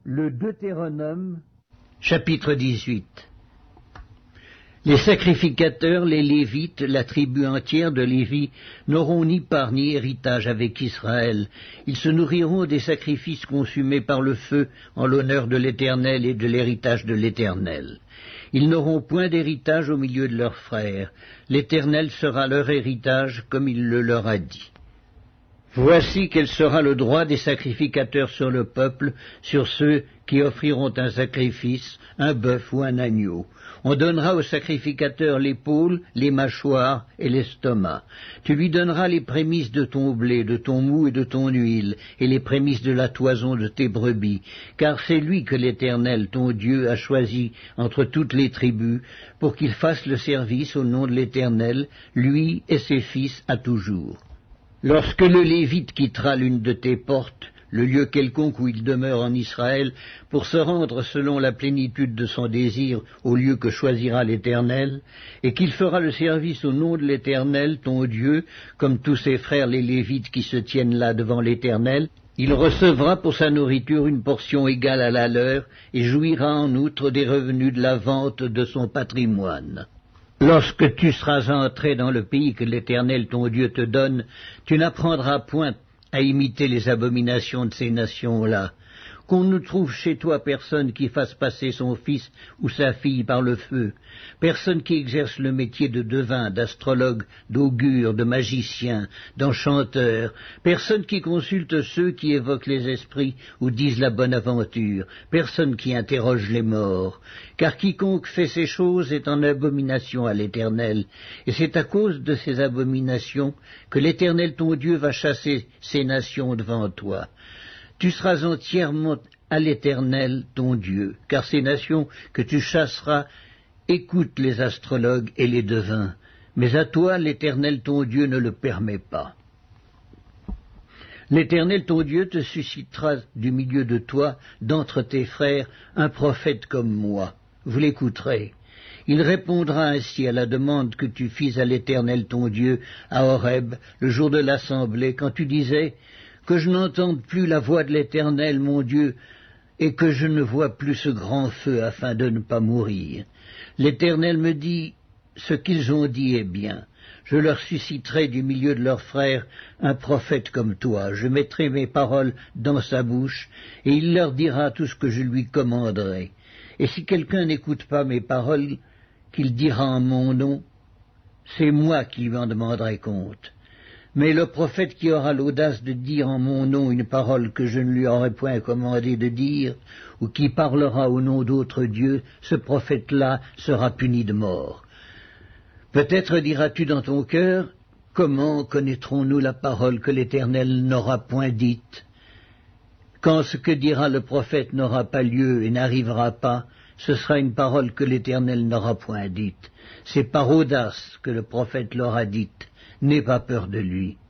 Le Deutéronome, chapitre 18. Les sacrificateurs, les Lévites, la tribu entière de Lévi, n'auront ni part ni héritage avec Israël. Ils se nourriront des sacrifices consumés par le feu en l'honneur de l'Éternel et de l'héritage de l'Éternel. Ils n'auront point d'héritage au milieu de leurs frères. L'Éternel sera leur héritage comme il le leur a dit. Voici quel sera le droit des sacrificateurs sur le peuple, sur ceux qui offriront un sacrifice, un bœuf ou un agneau. On donnera au sacrificateur l'épaule, les mâchoires et l'estomac. Tu lui donneras les prémices de ton blé, de ton mou et de ton huile, et les prémices de la toison de tes brebis, car c'est lui que l'Éternel, ton Dieu, a choisi entre toutes les tribus, pour qu'il fasse le service au nom de l'Éternel, lui et ses fils à toujours. Lorsque le Lévite quittera l'une de tes portes, le lieu quelconque où il demeure en Israël, pour se rendre selon la plénitude de son désir au lieu que choisira l'Éternel, et qu'il fera le service au nom de l'Éternel, ton Dieu, comme tous ses frères les Lévites qui se tiennent là devant l'Éternel, il recevra pour sa nourriture une portion égale à la leur, et jouira en outre des revenus de la vente de son patrimoine. Lorsque tu seras entré dans le pays que l'Éternel ton Dieu te donne, tu n'apprendras point à imiter les abominations de ces nations-là. Qu'on ne trouve chez toi personne qui fasse passer son fils ou sa fille par le feu, personne qui exerce le métier de devin, d'astrologue, d'augure, de magicien, d'enchanteur, personne qui consulte ceux qui évoquent les esprits ou disent la bonne aventure, personne qui interroge les morts, car quiconque fait ces choses est en abomination à l'Éternel, et c'est à cause de ces abominations que l'Éternel ton Dieu va chasser ces nations devant toi. Tu seras entièrement à l'Éternel, ton Dieu, car ces nations que tu chasseras écoutent les astrologues et les devins, mais à toi, l'Éternel, ton Dieu, ne le permet pas. L'Éternel, ton Dieu, te suscitera du milieu de toi, d'entre tes frères, un prophète comme moi. Vous l'écouterez. Il répondra ainsi à la demande que tu fis à l'Éternel, ton Dieu, à Horeb, le jour de l'assemblée, quand tu disais « Que je n'entende plus la voix de l'Éternel, mon Dieu, et que je ne vois plus ce grand feu afin de ne pas mourir. L'Éternel me dit, ce qu'ils ont dit est bien. Je leur susciterai du milieu de leurs frères un prophète comme toi. Je mettrai mes paroles dans sa bouche, et il leur dira tout ce que je lui commanderai. Et si quelqu'un n'écoute pas mes paroles, qu'il dira en mon nom, c'est moi qui lui en demanderai compte. Mais le prophète qui aura l'audace de dire en mon nom une parole que je ne lui aurai point commandé de dire, ou qui parlera au nom d'autres dieux, ce prophète-là sera puni de mort. Peut-être diras-tu dans ton cœur, comment connaîtrons-nous la parole que l'Éternel n'aura point dite? Quand ce que dira le prophète n'aura pas lieu et n'arrivera pas, ce sera une parole que l'Éternel n'aura point dite. C'est par audace que le prophète l'aura dite. N'aie pas peur de lui.